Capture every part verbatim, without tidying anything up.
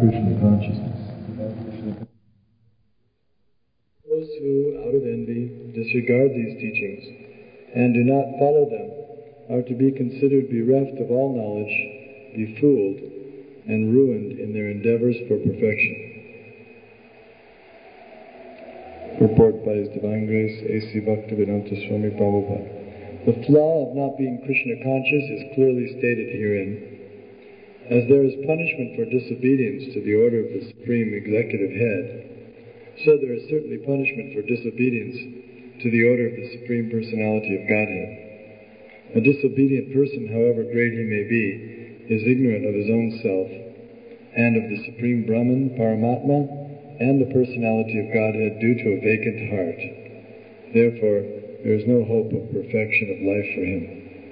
Krishna consciousness. Those who, out of envy, disregard these teachings and do not follow them are to be considered bereft of all knowledge, befooled, and ruined in their endeavors for perfection. Report by His Divine Grace, A C Bhaktivedanta Swami Prabhupada. The flaw of not being Krishna conscious is clearly stated herein. As there is punishment for disobedience to the order of the Supreme Executive Head, so there is certainly punishment for disobedience to the order of the Supreme Personality of Godhead. A disobedient person, however great he may be, is ignorant of his own self and of the Supreme Brahman, Paramatma, and the Personality of Godhead due to a vacant heart. Therefore, there is no hope of perfection of life for him.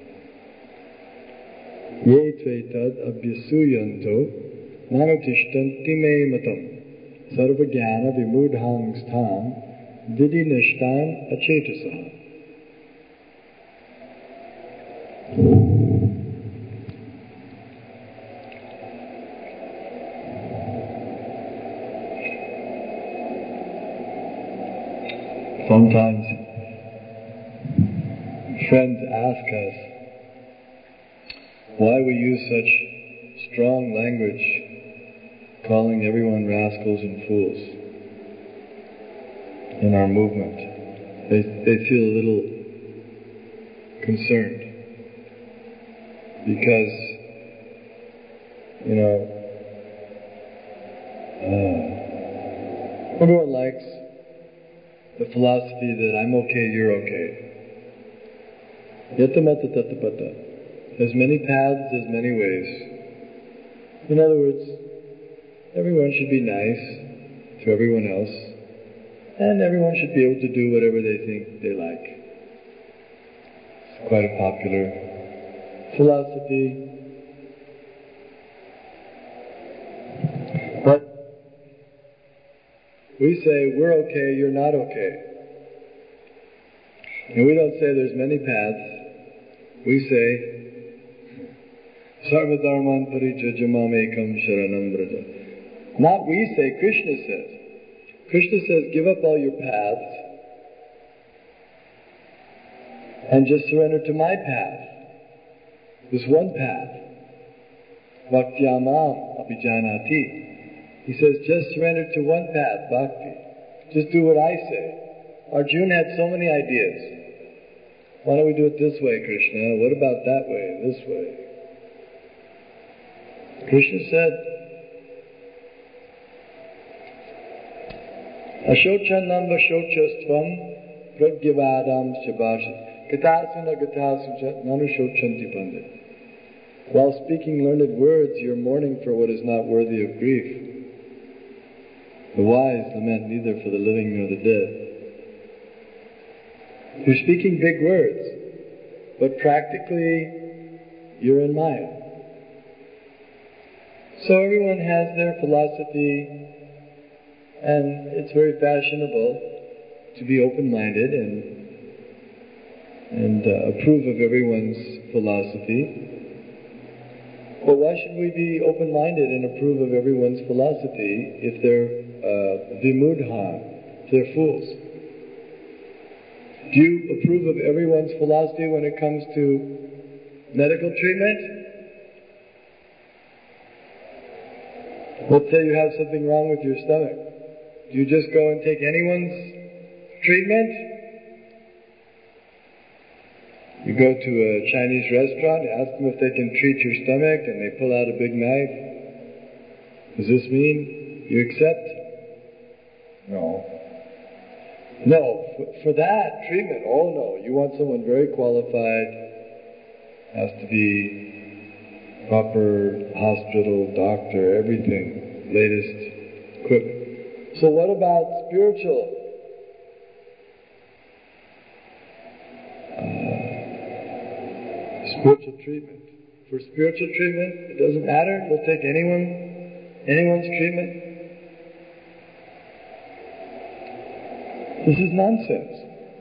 Ye tvetad abhyasuyanto nanutishtanti me matam sarvajnana vimudhangstham vidhi nishtam achetasa. Sometimes friends ask us why we use such strong language, calling everyone rascals and fools in our movement. They, they feel a little concerned because, you know, uh, everyone likes the philosophy that I'm okay, you're okay. Yatamata tatapata. There's many paths, there's many ways. In other words, everyone should be nice to everyone else, and everyone should be able to do whatever they think they like. It's quite a popular philosophy. But we say, we're okay, you're not okay. And we don't say there's many paths. We say, Sarva dharman parijajamam ekam sharanam braja. Not we say, Krishna says. Krishna says, give up all your paths and just surrender to my path. This one path. Bhaktyamam abhijanati. He says, just surrender to one path, bhakti. Just do what I say. Arjuna had so many ideas. Why don't we do it this way, Krishna? What about that way, this way? Krishna said, Ashochanam vashochastvam pragyavadam shabhashat gatasana gatasana nanushochanti pandit. While speaking learned words, you're mourning for what is not worthy of grief. The wise lament neither for the living nor the dead. You're speaking big words, but practically you're in Maya. So everyone has their philosophy, and it's very fashionable to be open-minded and and uh, approve of everyone's philosophy. But why should we be open-minded and approve of everyone's philosophy if they're uh, vimudha, if they're fools? Do you approve of everyone's philosophy when it comes to medical treatment? Let's say you have something wrong with your stomach. Do you just go and take anyone's treatment? You go to a Chinese restaurant, ask them if they can treat your stomach, and they pull out a big knife. Does this mean you accept? No. No, for, for that treatment, oh no, you want someone very qualified, has to be proper hospital, doctor, everything, latest equipment. So what about spiritual? Uh, spiritual treatment. For spiritual treatment, it doesn't matter, you'll take anyone, anyone's treatment. This is nonsense.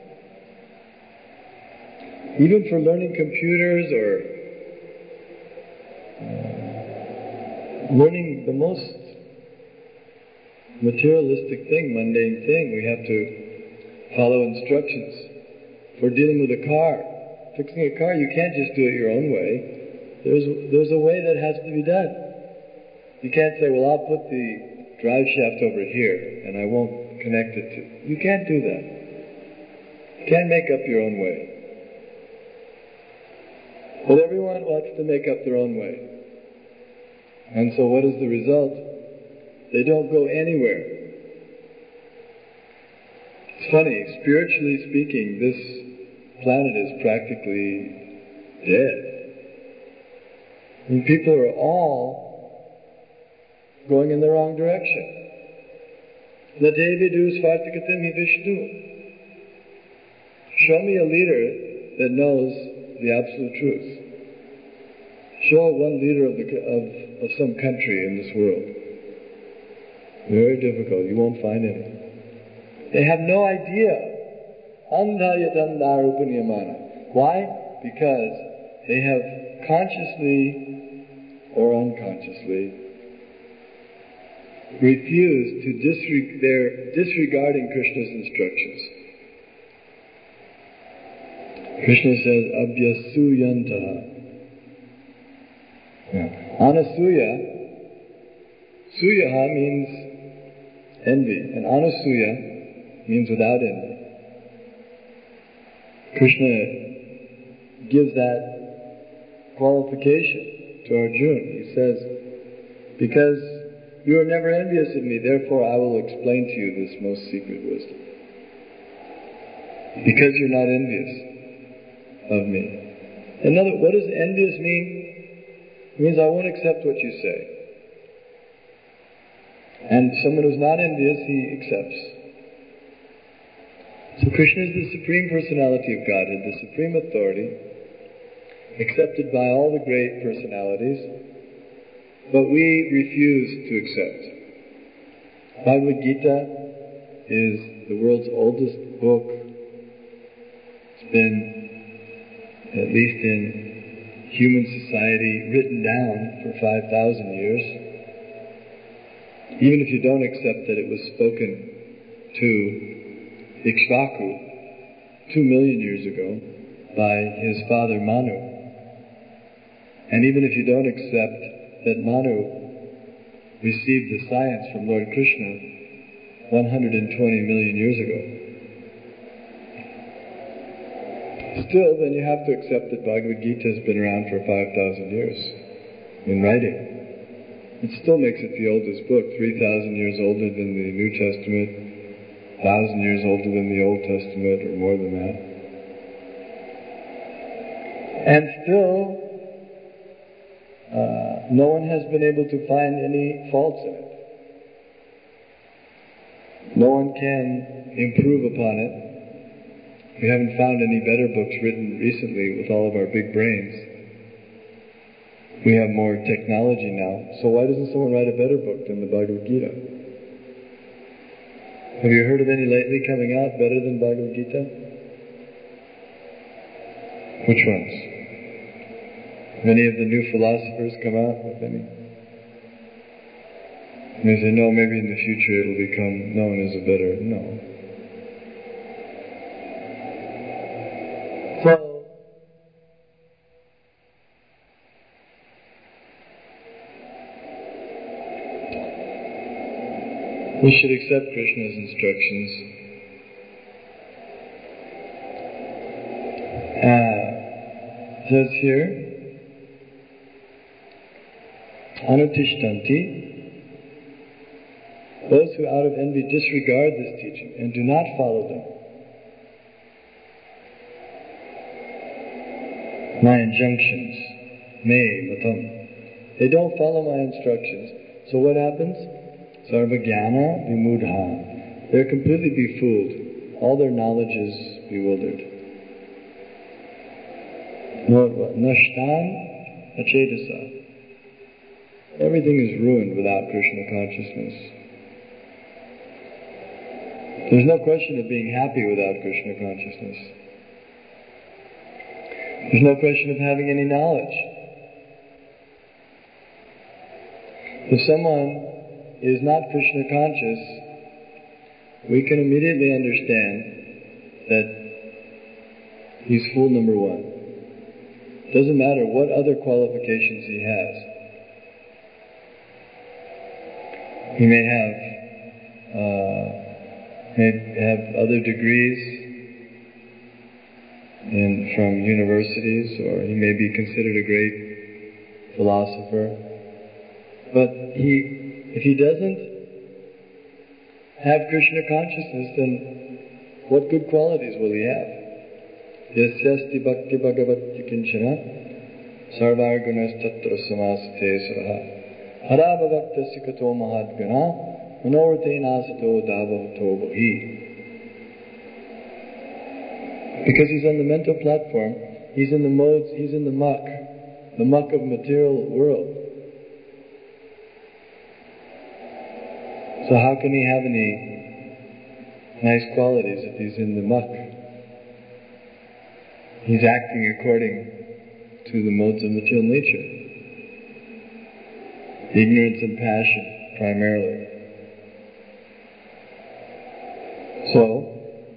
Even for learning computers or uh, learning the most materialistic thing, mundane thing. We have to follow instructions. If we're dealing with a car, fixing a car, you can't just do it your own way. There's, there's a way that has to be done. You can't say, well, I'll put the drive shaft over here and I won't connect it to... You can't do that. You can't make up your own way. But everyone wants to make up their own way. And so what is the result? They don't go anywhere. It's funny, spiritually speaking, this planet is practically dead. I mean, people are all going in the wrong direction. Nadevidu svartikatim hi Vishnu. Show me a leader that knows the absolute truth. Show one leader of, the, of, of some country in this world. Very difficult. You won't find any. They have no idea. Andhayatandarupanyamana. Why? Because they have consciously or unconsciously refused to disre- they're disregarding Krishna's instructions. Krishna says, Abhyasuyantaha. Yeah. Anasuya, Suyaha means envy, and Anasuya means without envy. Krishna gives that qualification to Arjuna. He says, because you are never envious of me, therefore I will explain to you this most secret wisdom. Because you're not envious of me. Another, what does envious mean? It means I won't accept what you say. And someone who's not envious, he accepts. So Krishna is the Supreme Personality of Godhead, the Supreme Authority, accepted by all the great personalities, but we refuse to accept. Bhagavad Gita is the world's oldest book. It's been, at least in human society, written down for five thousand years. Even if you don't accept that it was spoken to Ikshvaku two million years ago by his father Manu. And even if you don't accept that Manu received the science from Lord Krishna one hundred twenty million years ago, still, then you have to accept that Bhagavad Gita has been around for five thousand years in writing. It still makes it the oldest book, three thousand years older than the New Testament, one thousand years older than the Old Testament, or more than that. And still, uh, no one has been able to find any faults in it. No one can improve upon it. We haven't found any better books written recently with all of our big brains. We have more technology now. So why doesn't someone write a better book than the Bhagavad Gita? Have you heard of any lately coming out better than Bhagavad Gita? Which ones? Have any of the new philosophers come out with any? And they say, no, maybe in the future it'll become known as a better... No. So, we should accept Krishna's instructions. Uh, it says here, Anutishtanti, those who out of envy disregard this teaching and do not follow them. My injunctions, me, matam. They don't follow my instructions. So what happens? Sarvajnana vimudha. They're completely befooled. All their knowledge is bewildered. Nashtan achetasa. Everything is ruined without Krishna consciousness. There's no question of being happy without Krishna consciousness. There's no question of having any knowledge. If someone is not Krishna conscious, we can immediately understand that he's fool number one. Doesn't matter what other qualifications he has. He may have uh, may have other degrees in, from universities, or he may be considered a great philosopher. But he, if he doesn't have Krishna consciousness, then what good qualities will he have? Yasyasti bhakti bhagavati kinchana sarvar gunas tatra samasate saraha harava bhaktasya kato mahadgana manovrte nasato davato bhahi. Because he's on the mental platform, he's in the modes, he's in the muck, the muck of material world. So how can he have any nice qualities if he's in the muck? He's acting according to the modes of material nature. Ignorance and passion, primarily. So,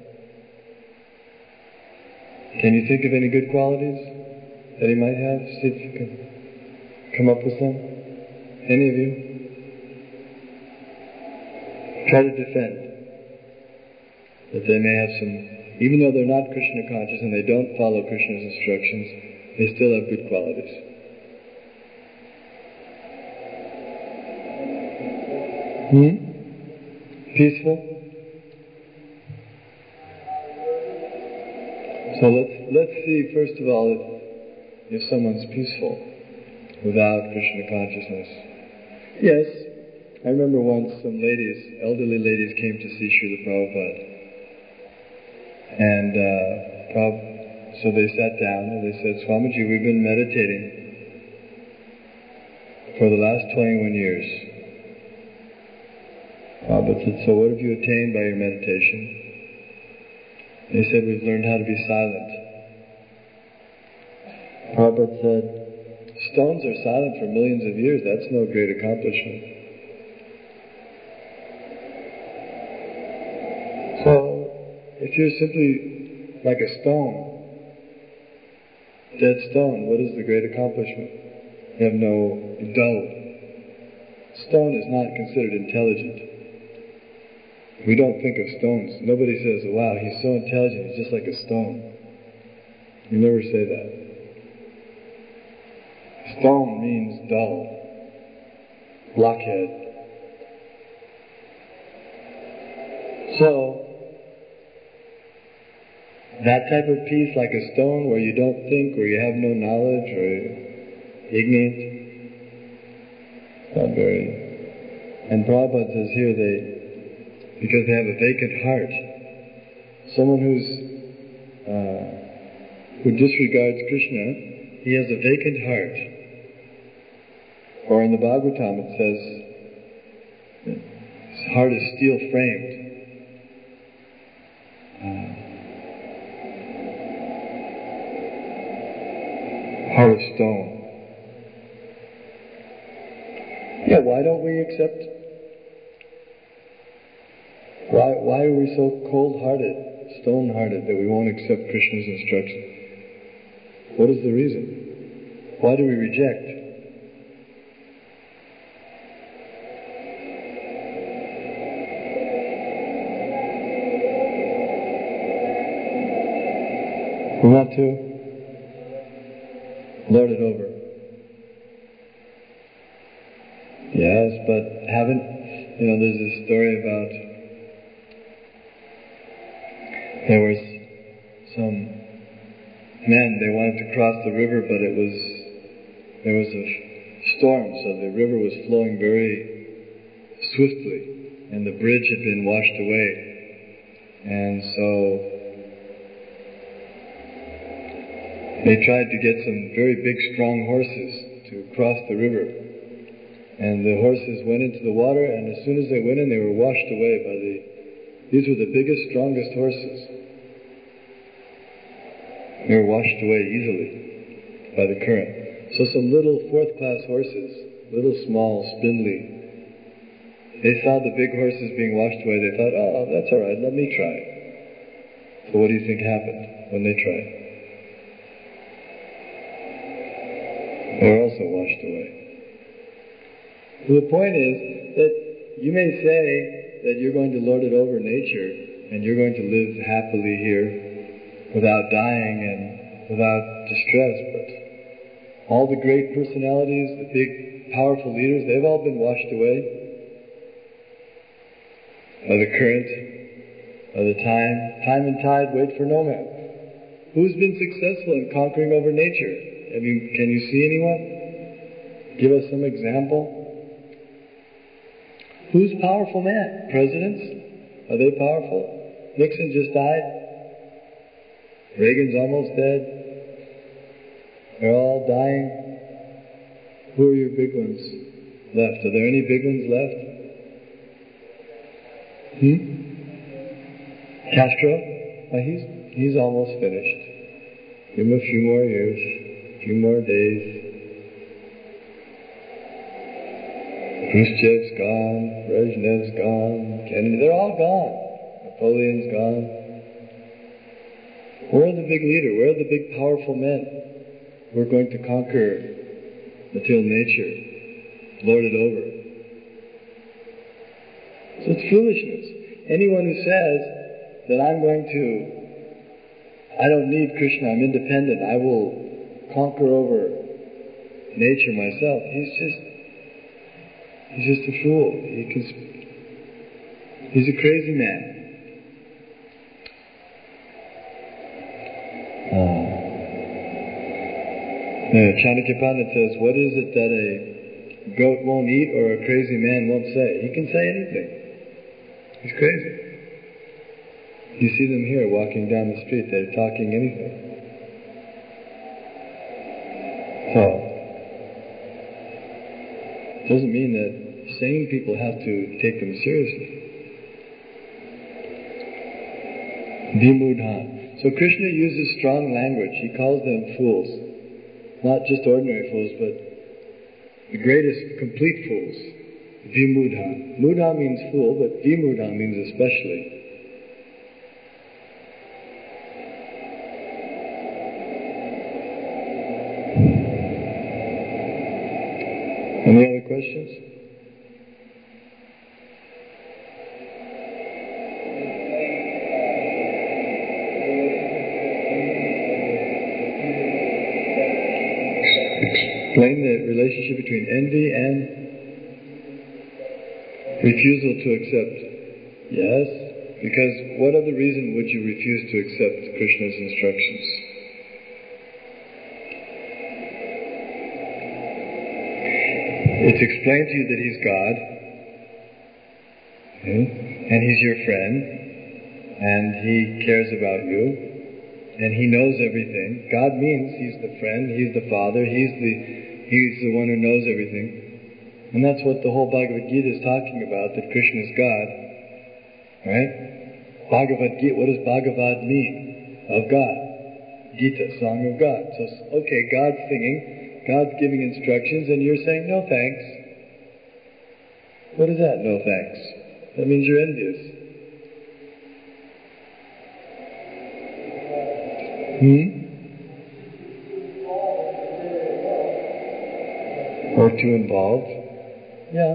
can you think of any good qualities that he might have? See if you can come up with some. Any of you? Try to defend that they may have some, even though they're not Krishna conscious and they don't follow Krishna's instructions, they still have good qualities. Hmm? Peaceful? So let's let's see first of all if, if someone's peaceful without Krishna consciousness. Yes, I remember once some ladies, elderly ladies, came to see Srila Prabhupada. And uh, Prabh, so they sat down and they said, Swamiji, we've been meditating for the last twenty-one years. Prabhupada said, so what have you attained by your meditation? They said, we've learned how to be silent. Prabhupada said, stones are silent for millions of years. That's no great accomplishment. So, if you're simply like a stone, dead stone, what is the great accomplishment? You have no dull. Stone is not considered intelligent. We don't think of stones. Nobody says, wow, he's so intelligent, he's just like a stone. You never say that. Stone means dull, blockhead. So, that type of peace, like a stone where you don't think, or you have no knowledge, or ignorant, not very. And Prabhupada says here, they, because they have a vacant heart, someone who's uh, who disregards Krishna, he has a vacant heart. Or in the Bhagavatam it says, his heart is steel framed. Uh, heart of stone. Yeah, why don't we accept? Why why are we so cold-hearted, stone-hearted that we won't accept Krishna's instruction? What is the reason? Why do we reject? We want to lord it over. Yes, but haven't, you know, there's a story about there was some men, they wanted to cross the river, but it was, there was a storm, so the river was flowing very swiftly, and the bridge had been washed away. And so they tried to get some very big, strong horses to cross the river. And the horses went into the water, and as soon as they went in, they were washed away by the, these were the biggest, strongest horses. They were washed away easily by the current. So some little fourth-class horses, little small, spindly, They saw the big horses being washed away. They thought, oh, that's all right, let me try. So what do you think happened when they tried? They were also washed away. So the point is that you may say that you're going to lord it over nature and you're going to live happily here without dying and without distress, but all the great personalities, the big, powerful leaders, they've all been washed away by the current, by the time. Time and tide wait for no man. Who's been successful in conquering over nature? Have you, can you see anyone? Give us some example. Who's powerful man? Presidents? Are they powerful? Nixon just died. Reagan's almost dead. They're all dying. Who are your big ones left? Are there any big ones left? Hmm? Castro? Well, he's, he's almost finished. Give him a few more years, a few more days. Khrushchev's gone, Brezhnev's gone, Kennedy, they're all gone. Napoleon's gone. Where are the big leaders? Where are the big powerful men who are going to conquer material nature, lord it over? So it's foolishness. Anyone who says that I'm going to, I don't need Krishna, I'm independent, I will conquer over nature myself, he's just He's just a fool. He can, he's a crazy man. Uh, yeah, Chanakya Pandit says, what is it that a goat won't eat or a crazy man won't say? He can say anything. He's crazy. You see them here walking down the street, they're talking anything. So, it doesn't mean that sane people have to take them seriously. Vimudha. So Krishna uses strong language. He calls them fools. Not just ordinary fools, but the greatest complete fools. Vimudha. Mudha means fool, but Vimudha means especially. Any other questions? Explain the relationship between envy and refusal to accept. Yes, because what other reason would you refuse to accept Krishna's instructions? It's explained to you that He's God, okay? And He's your friend, and He cares about you, and He knows everything. God means He's the friend, He's the Father, He's the He's the one who knows everything. And that's what the whole Bhagavad Gita is talking about, that Krishna is God. Right? Bhagavad Gita, what does Bhagavad mean? Of God. Gita, song of God. So, okay, God's singing, God's giving instructions, and you're saying, no thanks. What is that, no thanks? That means you're envious. Hmm? Or too involved. Yeah.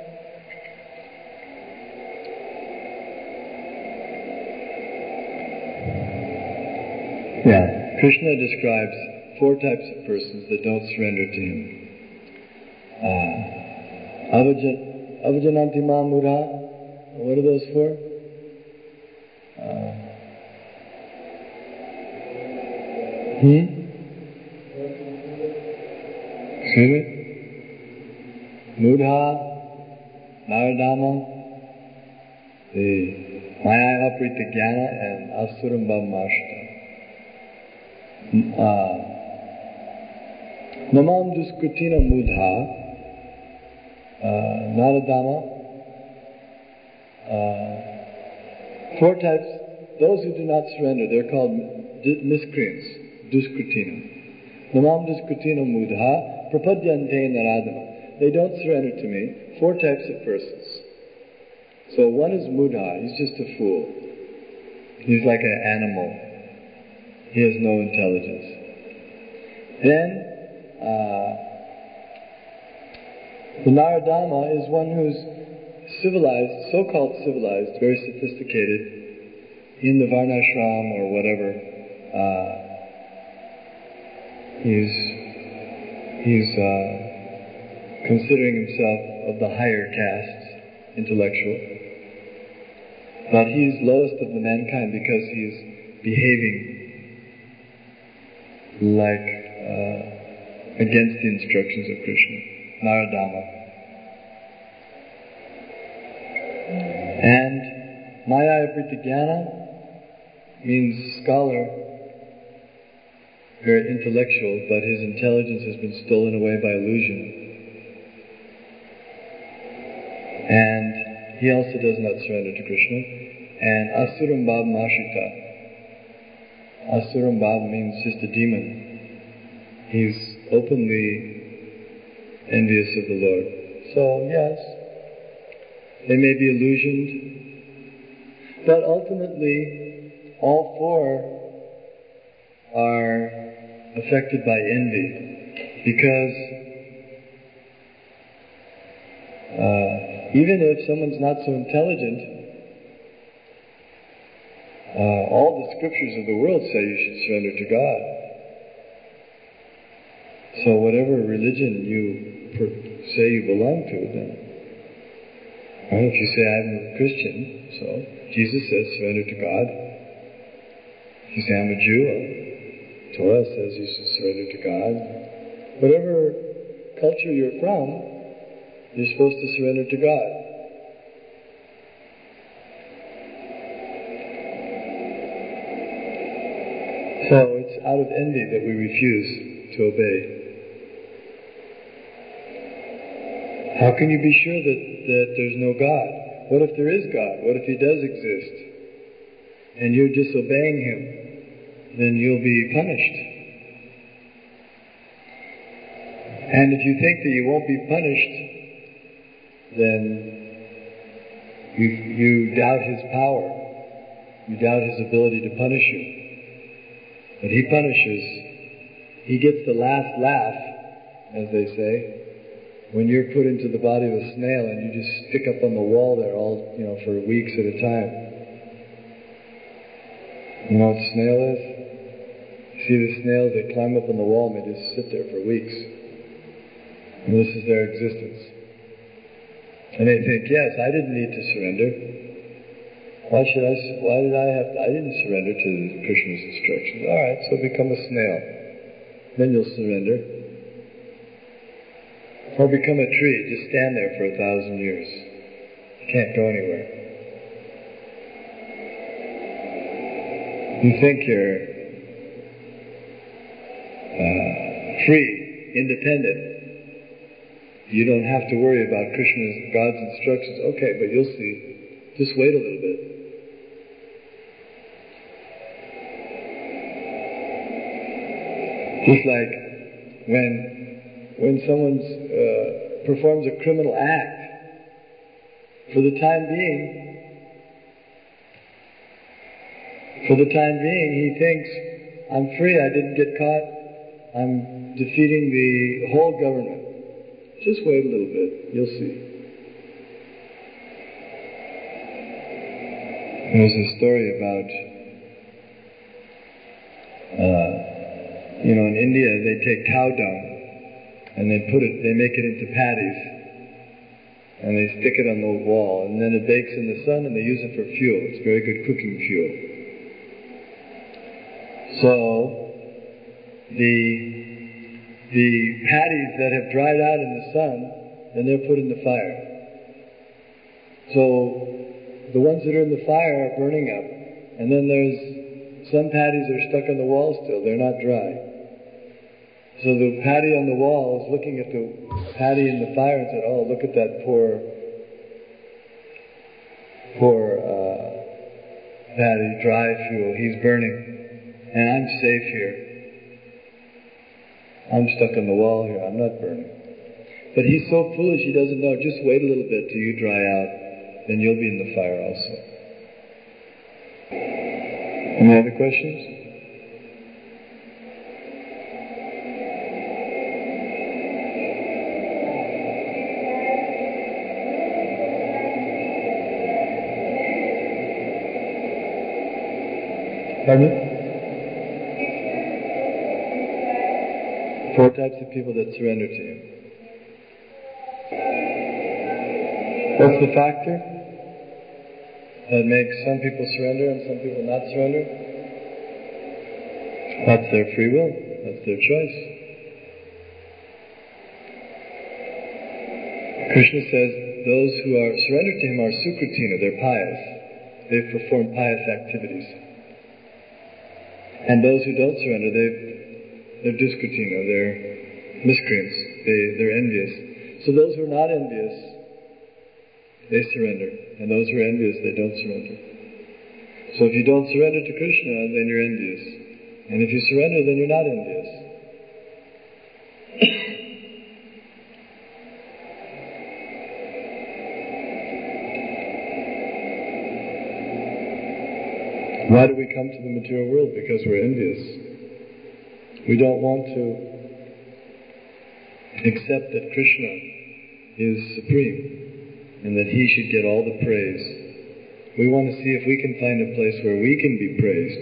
Yeah. Krishna describes four types of persons that don't surrender to Him. Uh, Avajananti Mamura. What are those four? Uh, hmm? Excuse me? Mudha, Naradama, the Maya Aprita Jnana, and Asurambha Mashta. Namam Duskrutina Mudha, uh, Naradama, uh, four types, those who do not surrender, they're called miscreants, Duskrutina. Namam Duskrutina Mudha, Prapadyante Naradama. They don't surrender to me. Four types of persons. So one is Mudha, he's just a fool. He's like an animal. He has no intelligence. Then, uh, the Narodama is one who's civilized, so-called civilized, very sophisticated, in the Varnashram or whatever. Uh, he's he's uh, considering himself of the higher castes, intellectual. But he's lowest of the mankind because he's behaving like uh, against the instructions of Krishna. Narodama. And Maya Prityagyana means scholar, very intellectual, but his intelligence has been stolen away by illusion. And he also does not surrender to Krishna. And Asuram Bhav Mashita. Asuram Bhav means just a demon. He's openly envious of the Lord. So, yes, they may be illusioned, but ultimately all four are affected by envy, because uh, even if someone's not so intelligent, uh, all the scriptures of the world say you should surrender to God. So whatever religion you per- say you belong to, then, right? If you say I'm a Christian, so Jesus says surrender to God. If you say I'm a Jew, well, Torah says you should surrender to God. Whatever culture you're from, you're supposed to surrender to God. So it's out of envy that we refuse to obey. How can you be sure that, that there's no God? What if there is God? What if He does exist? And you're disobeying Him? Then you'll be punished. And if you think that you won't be punished, then you, you doubt His power. You doubt His ability to punish you. But He punishes. He gets the last laugh, as they say, when you're put into the body of a snail and you just stick up on the wall there all, you know, for weeks at a time. You know what a snail is? You see the snails, they climb up on the wall and they just sit there for weeks. And this is their existence. And they think, yes, I didn't need to surrender. Why should I, why did I have to, I didn't surrender to Krishna's instructions. Alright, so become a snail. Then you'll surrender. Or become a tree, just stand there for a thousand years. You can't go anywhere. You think you're uh, free, independent. You don't have to worry about Krishna's, God's instructions. Okay, but you'll see. Just wait a little bit. Just like when when someone uh, performs a criminal act, for the time being, for the time being, he thinks, I'm free, I didn't get caught, I'm defeating the whole government. Just wait a little bit, you'll see. There's a story about, uh, you know, in India they take cow dung, and they put it, they make it into patties, and they stick it on the wall, and then it bakes in the sun, and they use it for fuel. It's very good cooking fuel. So the the patties that have dried out in the sun, then they're put in the fire. So the ones that are in the fire are burning up, and then there's some patties that are stuck on the wall still. They're not dry. So the patty on the wall is looking at the patty in the fire and said, oh, look at that poor, poor uh, patty, dry fuel. He's burning. And I'm safe here. I'm stuck on the wall here. I'm not burning. But he's so foolish he doesn't know. Just wait a little bit till you dry out. then you'll be in the fire also. Any other questions? Pardon me? Four types of people that surrender to Him. What's the factor that makes some people surrender and some people not surrender? That's their free will. That's their choice. Krishna says those who are surrendered to Him are sukritina, they're pious. They perform pious activities. And those who don't surrender, they've, they're duskritina, they're miscreants, they, they're envious. So those who are not envious, they surrender. And those who are envious, they don't surrender. So if you don't surrender to Krishna, then you're envious. And if you surrender, then you're not envious. Why do we come to the material world? Because we're envious. We don't want to accept that Krishna is supreme and that He should get all the praise. We want to see if we can find a place where we can be praised.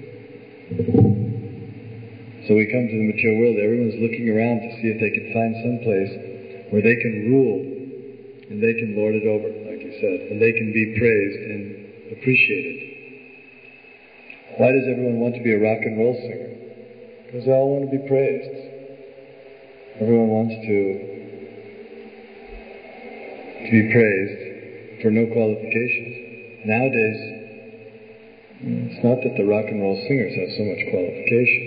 So we come to the material world. Everyone's looking around to see if they can find some place where they can rule and they can lord it over, like you said, and they can be praised and appreciated. Why does everyone want to be a rock and roll singer? Because they all want to be praised. Everyone wants to, to be praised for no qualifications. Nowadays, it's not that the rock and roll singers have so much qualification.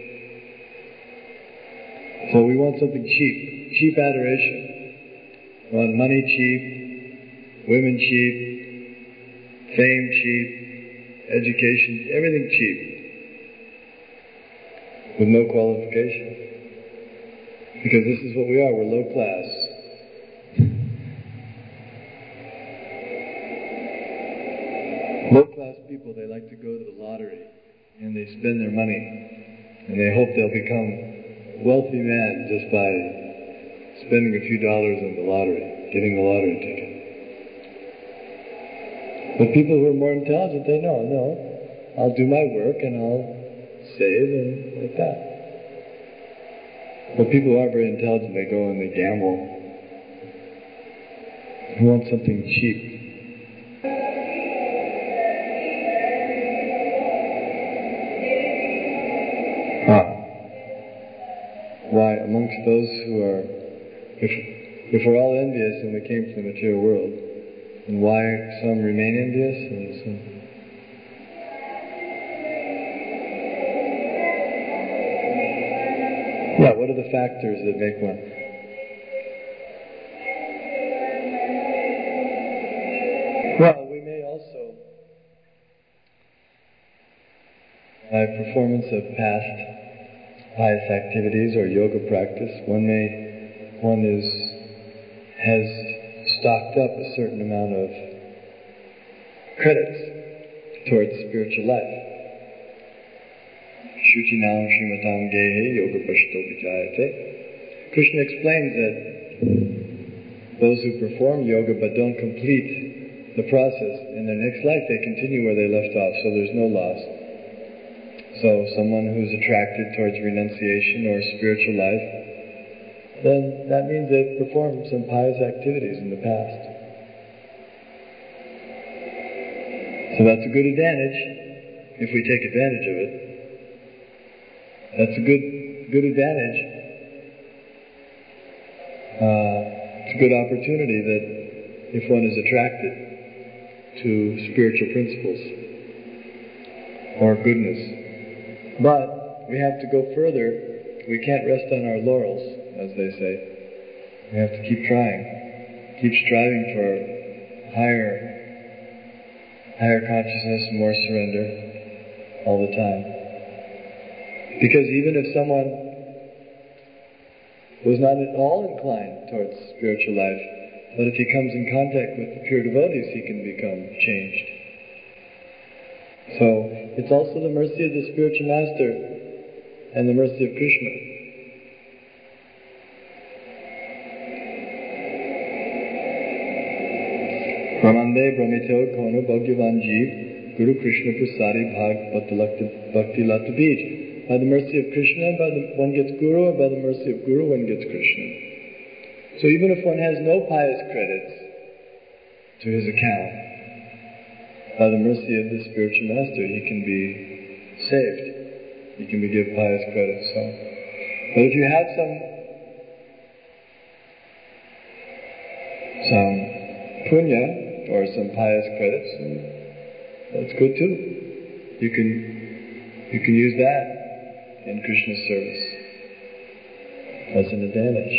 So we want something cheap, cheap adoration. We want money cheap, women cheap, fame cheap, education, everything cheap, with no qualification. Because this is what we are, we're low class. Low class people, they like to go to the lottery and they spend their money and they hope they'll become a wealthy man just by spending a few dollars on the lottery, getting the lottery ticket. But people who are more intelligent, they know, no, I'll do my work and I'll save and like that. But people who aren't very intelligent, they go and they gamble. They want something cheap. Ah. Why, amongst those who are, if, if we're all envious and we came from the material world, and why some remain envious and some... Yeah, what are the factors that make one? Well, we may also, by performance of past pious activities or yoga practice, one may, one is, has stocked up a certain amount of credits towards spiritual life. Shuchinam Srimatam Gehe Yoga Pashto Vijayate. Krishna explains that those who perform yoga but don't complete the process, in their next life they continue where they left off, so there's no loss. So someone who's attracted towards renunciation or spiritual life, then that means they've performed some pious activities in the past. So that's a good advantage, if we take advantage of it. That's a good good advantage. Uh, it's a good opportunity that if one is attracted to spiritual principles or goodness. But we have to go further. We can't rest on our laurels, as they say. We have to keep trying, keep striving for higher, higher consciousness, more surrender all the time. Because even if someone was not at all inclined towards spiritual life, But if he comes in contact with the pure devotees, he can become changed. So, it's also the mercy of the spiritual master and the mercy of Krishna. Brahmande Brahmito Kono Bhagyavan Jeev Guru Krishna Prasadi Bhag Bhakti Lata Bij. By the mercy of Krishna, by the, one gets Guru, and by the mercy of Guru, one gets Krishna. So even if one has no pious credits to his account, by the mercy of the spiritual master, he can be saved. He can be given pious credits. So, but if you have some some punya or some pious credits, that's good too. You can you can use that in Krishna's service as an advantage.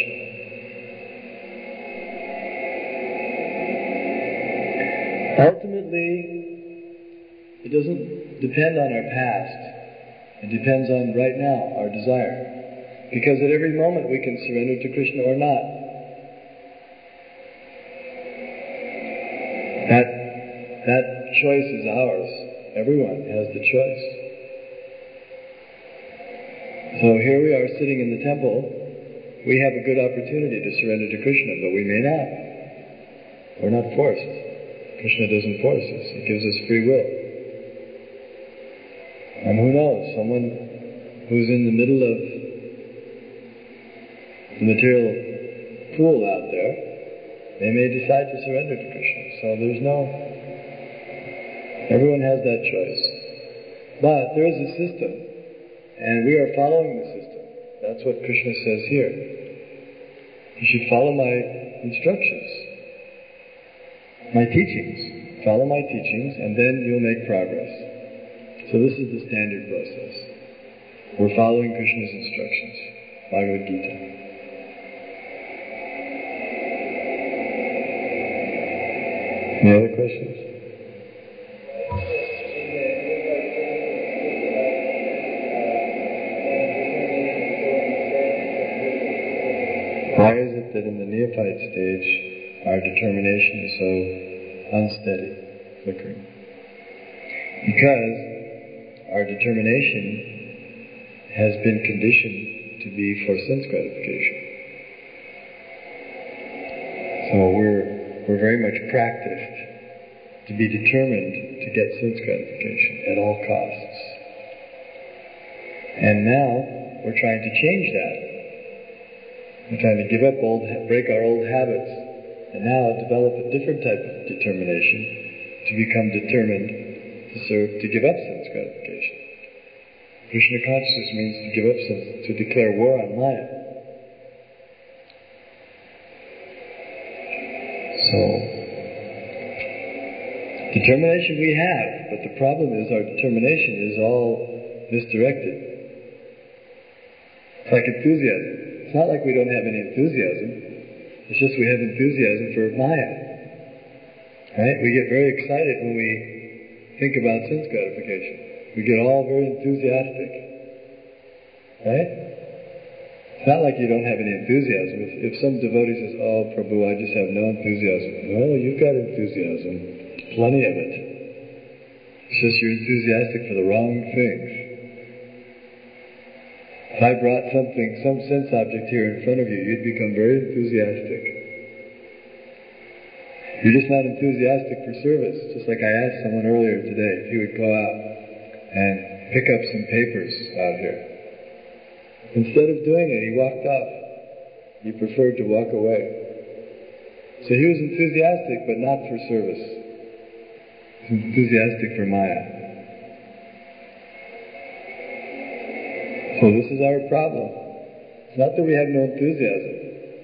Ultimately, it doesn't depend on our past. It depends on right now, our desire. Because at every moment we can surrender to Krishna or not. That, that choice is ours. Everyone has the choice. So here we are sitting in the temple. We have a good opportunity to surrender to Krishna, but we may not. We're not forced. Krishna doesn't force us. He gives us free will. And who knows, someone who's in the middle of the material pool out there, they may decide to surrender to Krishna. So there's no... Everyone has that choice. But there is a system, and we are following the system. That's what Krishna says here. You should follow my instructions, my teachings. Follow my teachings, and then you'll make progress. So this is the standard process. We're following Krishna's instructions. Bhagavad Gita. Any other questions? Why is it that in the neophyte stage our determination is so unsteady, flickering? Because our determination has been conditioned to be for sense gratification. So we're we're very much practiced to be determined to get sense gratification at all costs. And now we're trying to change that. We're trying to give up old, break our old habits, and now develop a different type of determination to become determined to serve, to give up sense gratification. Krishna consciousness means to give up sense, to declare war on Maya. So, determination we have, but the problem is our determination is all misdirected. It's like enthusiasm. It's not like we don't have any enthusiasm. It's just we have enthusiasm for Maya. Right? We get very excited when we think about sense gratification. We get all very enthusiastic. Right? It's not like you don't have any enthusiasm. If, if some devotee says, "Oh, Prabhu, I just have no enthusiasm." Well, you've got enthusiasm. Plenty of it. It's just you're enthusiastic for the wrong things. If I brought something, some sense object here in front of you, you'd become very enthusiastic. You're just not enthusiastic for service. Just like I asked someone earlier today if he would go out and pick up some papers out here. Instead of doing it, he walked off. He preferred to walk away. So he was enthusiastic, but not for service. He was enthusiastic for Maya. So this is our problem. It's not that we have no enthusiasm.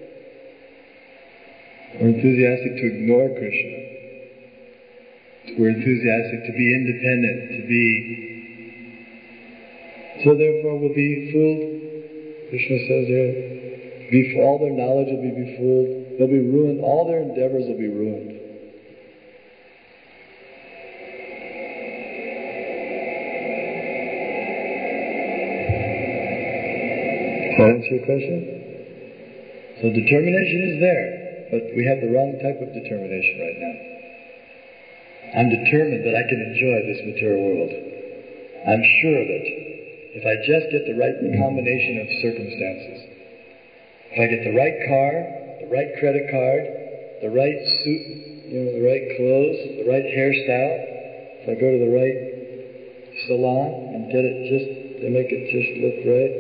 We're enthusiastic to ignore Krishna. We're enthusiastic to be independent, to be... So therefore we'll be fooled. Krishna says here, be, all their knowledge will be befooled. They'll be ruined. All their endeavors will be ruined. Does that answer your question? So determination is there. but we have the wrong type of determination right now. I'm determined that I can enjoy this material world. I'm sure of it. If I just get the right combination of circumstances. If I get the right car, the right credit card, the right suit, you know, the right clothes, the right hairstyle, if I go to the right salon and get it just, they make it just look right,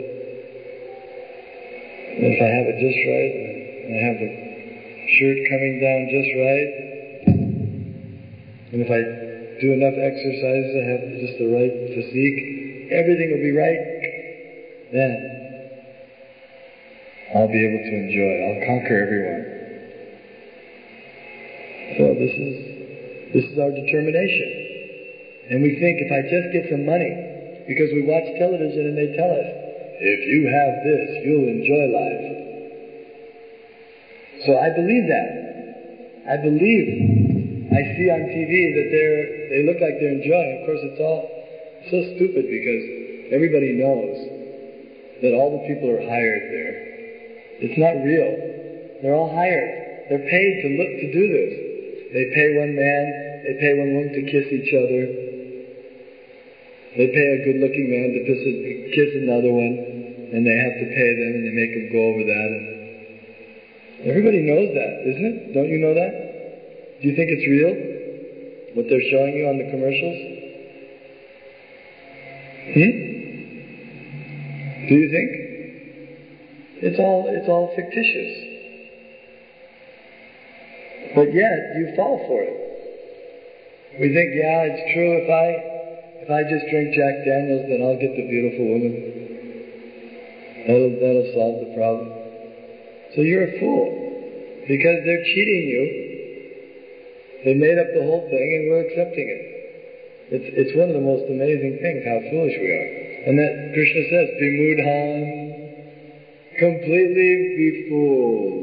and if I have it just right, and I have the shirt coming down just right, and if I do enough exercises, I have just the right physique, everything will be right, then I'll be able to enjoy. I'll conquer everyone. So this is this is our determination. And we think if I just get some money, because we watch television and they tell us, if you have this, you'll enjoy life. So I believe that. I believe, I see on T V that they're they look like they're enjoying. Of course, it's all so stupid because everybody knows that all the people are hired there. It's not real. They're all hired. They're paid to look to do this. They pay one man, they pay one woman to kiss each other. They pay a good-looking man to kiss, kiss another one, and they have to pay them, and they make them go over that. And everybody knows that, isn't it? Don't you know that? Do you think it's real? What they're showing you on the commercials? Hmm? Do you think? It's all it's all fictitious. But yet you fall for it. We think, yeah, it's true. If I if I just drink Jack Daniels, then I'll get the beautiful woman. That'll that'll solve the problem. So you're a fool because they're cheating you. They made up the whole thing, and we're accepting it. It's it's one of the most amazing things how foolish we are. And that Krishna says, "Vimudhan." Completely be fooled.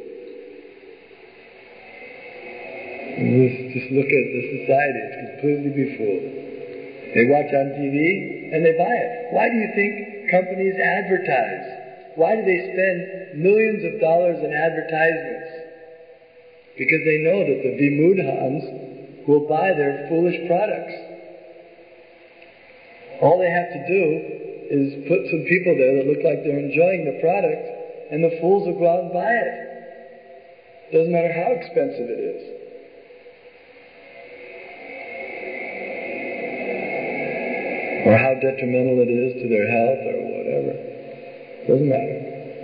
Just look at the society, it's completely be fooled. They watch on T V and they buy it. Why do you think companies advertise? Why do they spend millions of dollars in advertisements? Because they know that the Vimudhans will buy their foolish products. All they have to do is put some people there that look like they're enjoying the product, and the fools will go out and buy it. Doesn't matter how expensive it is. Or how detrimental it is to their health or whatever. Doesn't matter.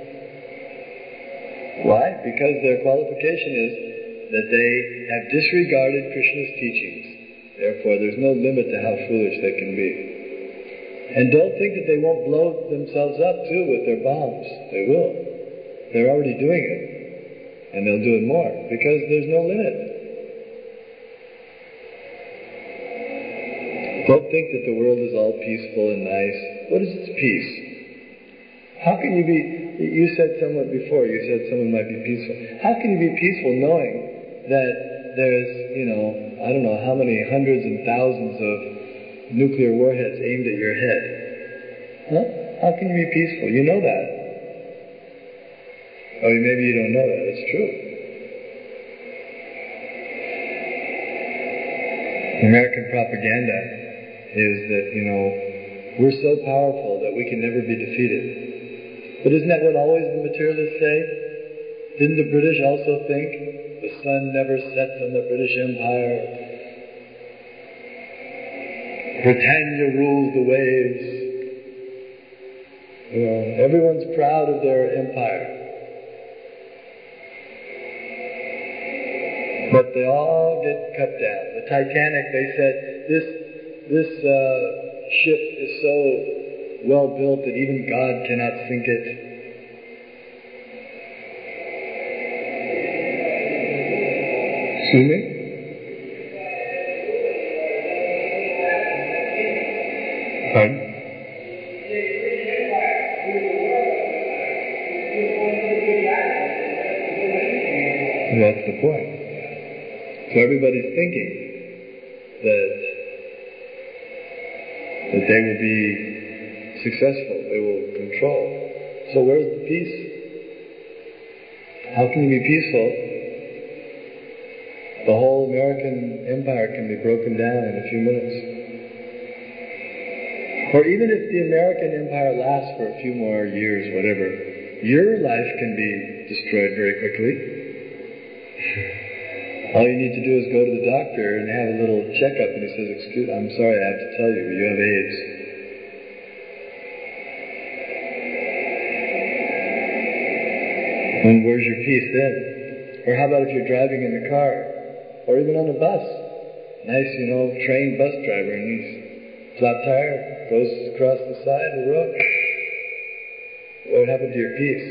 Why? Because their qualification is that they have disregarded Krishna's teachings. Therefore, there's no limit to how foolish they can be. And don't think that they won't blow themselves up too with their bombs. They will. They're already doing it. And they'll do it more because there's no limit. Don't think that the world is all peaceful and nice. What is its peace? How can you be, you said someone before, you said someone might be peaceful. How can you be peaceful knowing that there's, you know, I don't know how many hundreds and thousands of nuclear warheads aimed at your head? Huh? How can you be peaceful? You know that. Oh, maybe you don't know that. It's true. American propaganda is that, you know, we're so powerful that we can never be defeated. But isn't that what always the materialists say? Didn't the British also think the sun never sets on the British Empire? Britannia rules the waves. You know, everyone's proud of their empire. But they all get cut down. The Titanic, they said, this this uh, ship is so well built that even God cannot sink it. Excuse me? Pardon? That's the point. So everybody's thinking that that they will be successful, they will control. So where's the peace? How can you be peaceful The whole American empire can be broken down in a few minutes. Or even if the American empire lasts for a few more years, whatever, your life can be destroyed very quickly. All you need to do is go to the doctor and have a little checkup, and he says, "Excuse, I'm sorry, I have to tell you, you have AIDS." And where's your peace then? Or how about if you're driving in the car, or even on a bus? Nice, you know, trained bus driver, and he's flat tire, goes across the side of the road. What happened to your peace?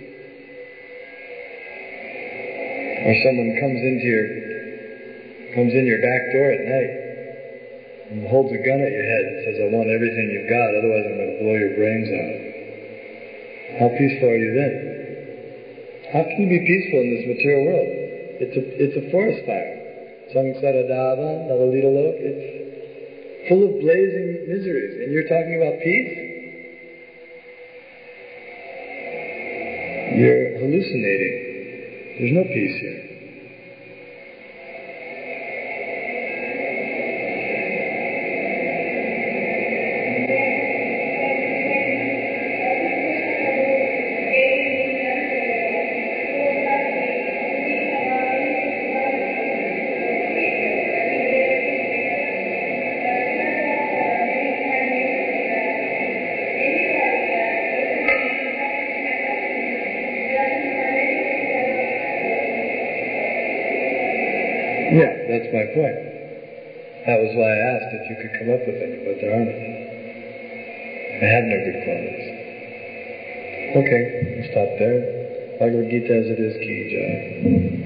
Or someone comes into your comes in your back door at night and holds a gun at your head and says, "I want everything you've got, otherwise I'm going to blow your brains out." How peaceful are you then? How can you be peaceful in this material world? It's a it's a forest fire. Samsaradava, Nalalita Lok, it's full of blazing miseries, and you're talking about peace? You're hallucinating. There's no peace here. Yeah, that's my point. That was why I asked if you could come up with any, but there aren't any. I have no good qualities. Okay, we'll stop there. Bhagavad Gita as it is, Ki Jai.